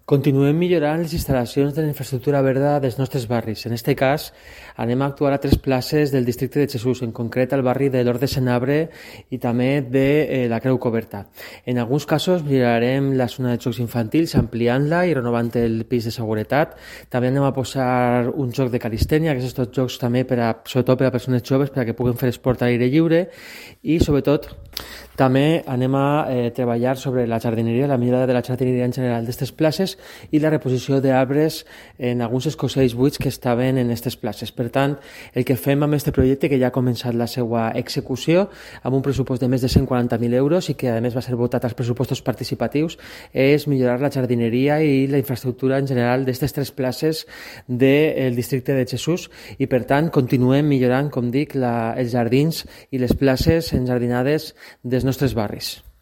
Continuem millorant les instal·lacions de la infraestructura verda dels nostres barris. En aquest cas, anem a actuar a 3 places del districte de Jesús, en concret al barri de l'Hort de Senabre i també de la Creu Coberta. En alguns casos millorarem la zona de jocs infantils ampliant-la i renovant el pis de seguretat. També anem a posar un joc de calistènia, que són tots jocs també sobretot per a persones joves perquè puguen fer esport a l'aire lliure, i sobretot també anem a treballar sobre la jardineria, la millora de la jardineria en general d'aquestes places i la reposició d'arbres en alguns escossells buits que estaven en aquestes places. Per tant, el que fem amb aquest projecte, que ja ha començat la seva execució, amb un pressupost de més de 140.000 euros i que a més va ser votat als pressupostos participatius, és millorar la jardineria i la infraestructura en general d'aquestes 3 places del districte de Jesús i, per tant, continuem millorant, com dic, els jardins i les places enjardinades dels nostres barris.